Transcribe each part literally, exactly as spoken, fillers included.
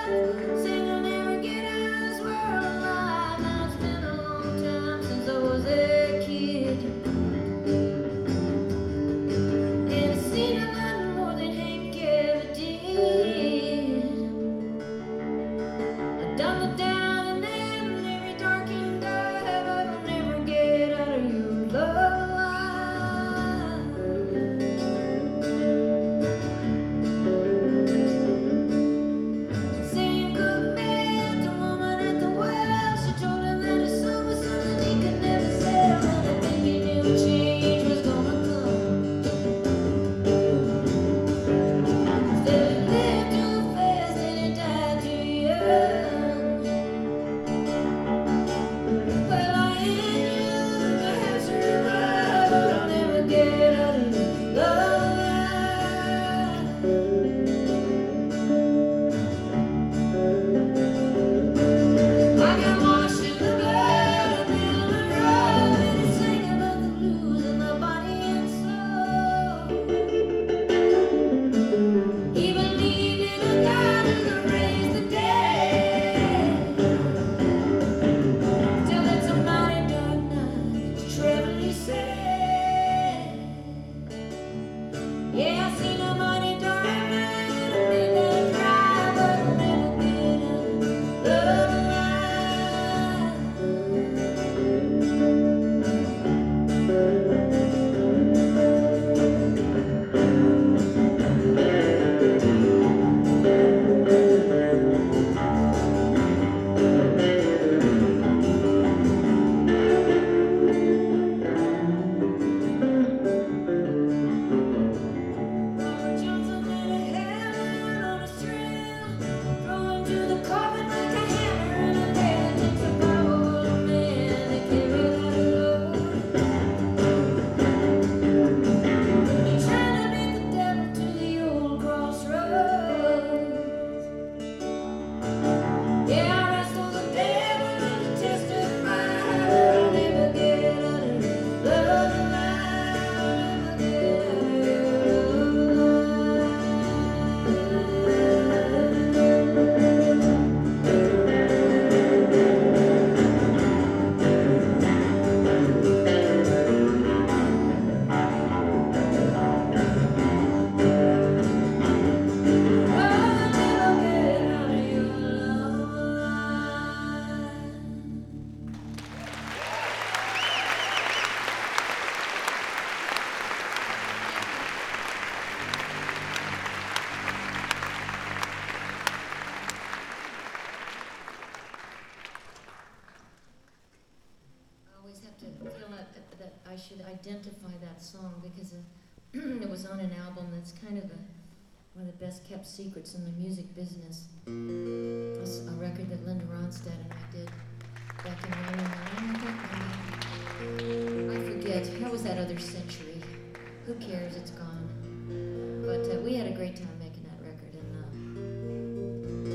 I should identify that song because it, it was on an album that's kind of a, one of the best kept secrets in the music business. It's a record that Linda Ronstadt and I did back in ninety-nine. I forget, how was that other century? Who cares, it's gone. But uh, we had a great time making that record, and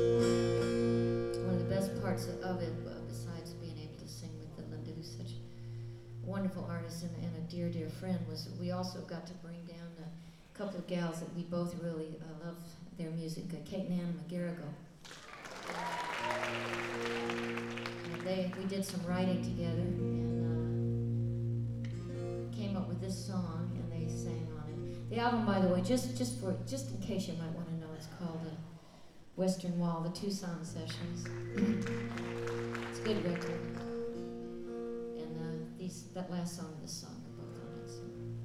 uh, one of the best parts of it, uh, besides being able to sing with Linda, who's such a wonderful artist and, and a dear, dear friend, was we also got to bring down a couple of gals that we both really uh, love their music, uh, Kate and Anna McGarrigle. And they, we did some writing together and uh, came up with this song, and they sang on it. The album, by the way, just just for just in case you might want to know, it's called uh, Western Wall, the Tucson Sessions. It's a good record. And uh, these that last song, this song.